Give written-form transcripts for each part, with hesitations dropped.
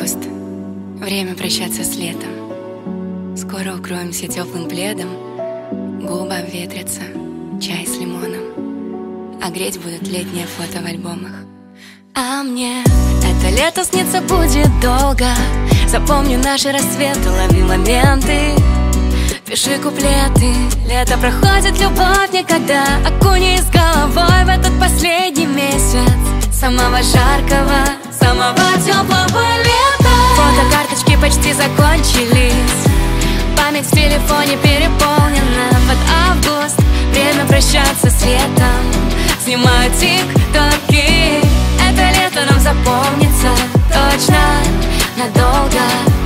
Август. Время прощаться с летом. Скоро укроемся теплым пледом. Губы обветрятся, чай с лимоном. А греть будут летние фото в альбомах. А мне это лето снится будет долго. Запомни наши рассветы, лови моменты, пиши куплеты. Лето проходит, любовь никогда. Окунись головой в этот последний месяц самого жаркого, самого теплого лета. Фотокарточки почти закончились, память в телефоне переполнена. Под август время прощаться с летом. Снимаю тик-токи. Это лето нам запомнится точно надолго.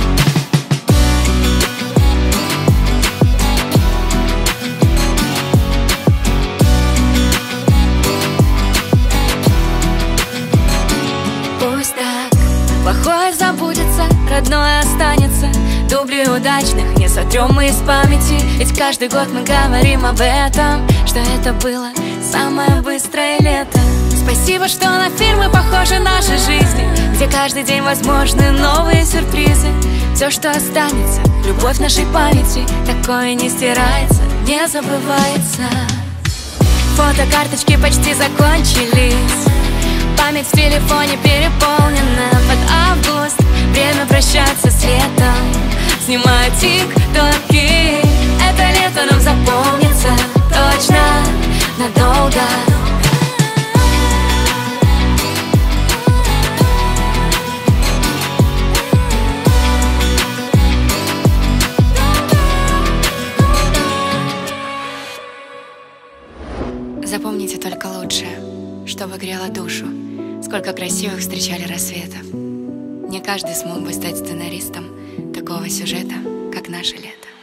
Пусть так, плохое забудется, родное останется. Дубли удачных не сотрем мы из памяти. Ведь каждый год мы говорим об этом, что это было самое быстрое лето. Спасибо, что на фильмы похожи наши жизни, где каждый день возможны новые сюрпризы. Все, что останется, любовь в нашей памяти, такое не стирается, не забывается. Фотокарточки почти закончились, память в телефоне переполнена. Под август время прощаться с летом. Снимаю тик-токи. Это лето нам запомнится точно надолго. Запомните только лучшее, чтобы грело душу. Сколько красивых встречали рассветов. Не каждый смог бы стать сценаристом такого сюжета, как наше лето.